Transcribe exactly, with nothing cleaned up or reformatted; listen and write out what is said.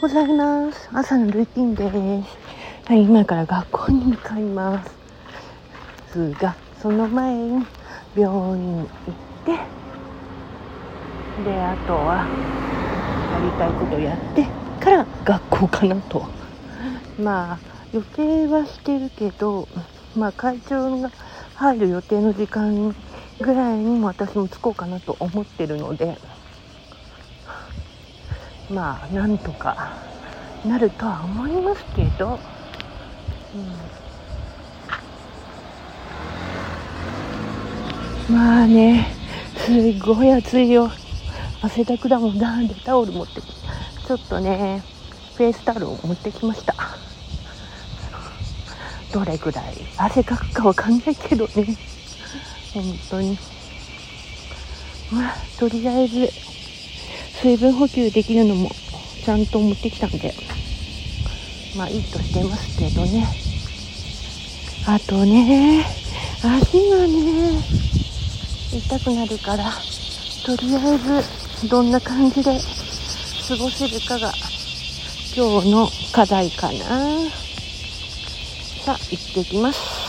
ございます。朝のルーティンです。はい、今から学校に向かいますが、その前に病院行ってで、あとはやりたいことやってから学校かなと。まあ予定はしてるけど、まあ会長が入る予定の時間ぐらいにも私も着こうかなと思ってるので、まあなんとかなるとは思いますけど、うん、まあね、すごい暑いよ。汗だくだもん。なんでタオル持ってきちょっとねフェイスタオルを持ってきました。どれぐらい汗かくかわかんないけどね、本当に。まあとりあえず水分補給できるのもちゃんと持ってきたんで、まあいいとしてますけどね。あとね、足がね痛くなるから、とりあえずどんな感じで過ごせるかが今日の課題かな。さあ行ってきます。